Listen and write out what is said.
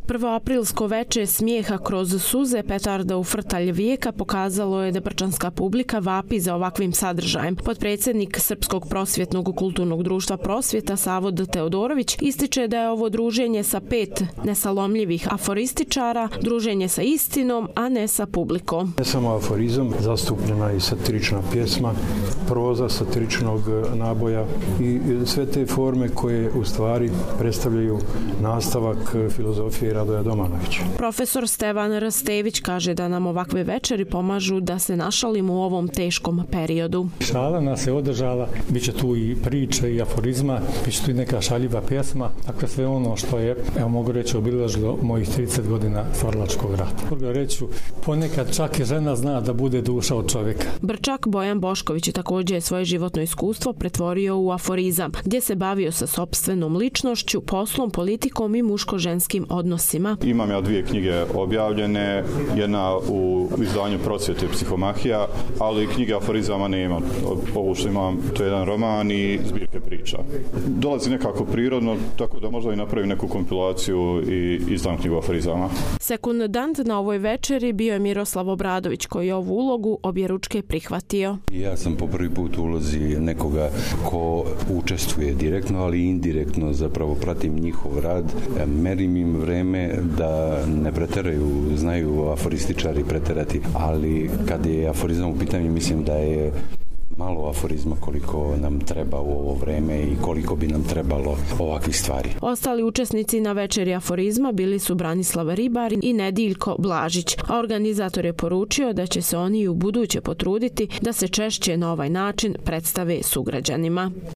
Prvoaprilsko veče smijeha kroz suze, petarda u frtalj vijeka pokazalo je da brčanska publika vapi za ovakvim sadržajem. Potpredsjednik Srpskog prosvjetnog kulturnog društva Prosvjeta Savod Teodorović ističe da je ovo druženje sa 5 nesalomljivih aforističara, druženje sa istinom, a ne sa publikom. Ne samo aforizam, zastupljena i satirična pjesma, proza satiričnog naboja i sve te forme koje u stvari predstavljaju nastavak filozofije Radoja Domanovića. Profesor Stevan Rastević kaže da nam ovakve večeri pomažu da se našalimo u ovom teškom periodu. Šala nas je održala, bit će tu i priče i aforizma, bit će tu i neka šaljiva pjesma, dakle sve ono što je, evo mogu reći, obilježilo mojih 30 godina stvaralačkog rata. Mogu reći, ponekad čak i žena zna da bude duša od čovjeka. Brčak Bojan Bošković je također svoje životno iskustvo pretvorio u aforizam, gdje se bavio sa sopstvenom ličnošću, poslom, politikom i muško-ženskim odnosima. Imam ja 2 knjige objavljene, jedna u izdanju Prosvjete psihomahija, ali knjige aforizama nema. Ovo što imam, to je jedan roman i zbirke priča. Dolazi nekako prirodno, tako da možda i napravim neku kompilaciju i izdam knjigu aforizama. Sekundant na ovoj večeri bio je Miroslav Obradović, koji je ovu ulogu objeručke prihvatio. Ja sam po prvi put u ulozi nekoga ko učestvuje direktno, ali i indirektno, zapravo pratim njihov rad, merim im vreme da ne preteraju, znaju aforističari preterati, ali kad je aforizam u pitanju, mislim da je malo aforizma koliko nam treba u ovo vreme i koliko bi nam trebalo ovakvih stvari. Ostali učesnici na večeri aforizma bili su Branislav Ribar i Nediljko Blažić, a organizator je poručio da će se oni i u buduće potruditi da se češće na ovaj način predstave sugrađanima.